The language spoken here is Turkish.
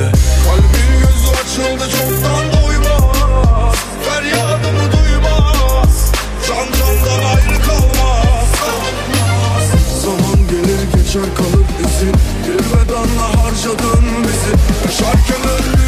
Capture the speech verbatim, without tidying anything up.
içinde. Kalbin gözü açıldı çoktan doymaz, feryadımı duymaz, can candan ayrı kalmaz. Zaman gelir geçer kalır izin, bir vedanla harcadın bizi. Yaşarken ölüm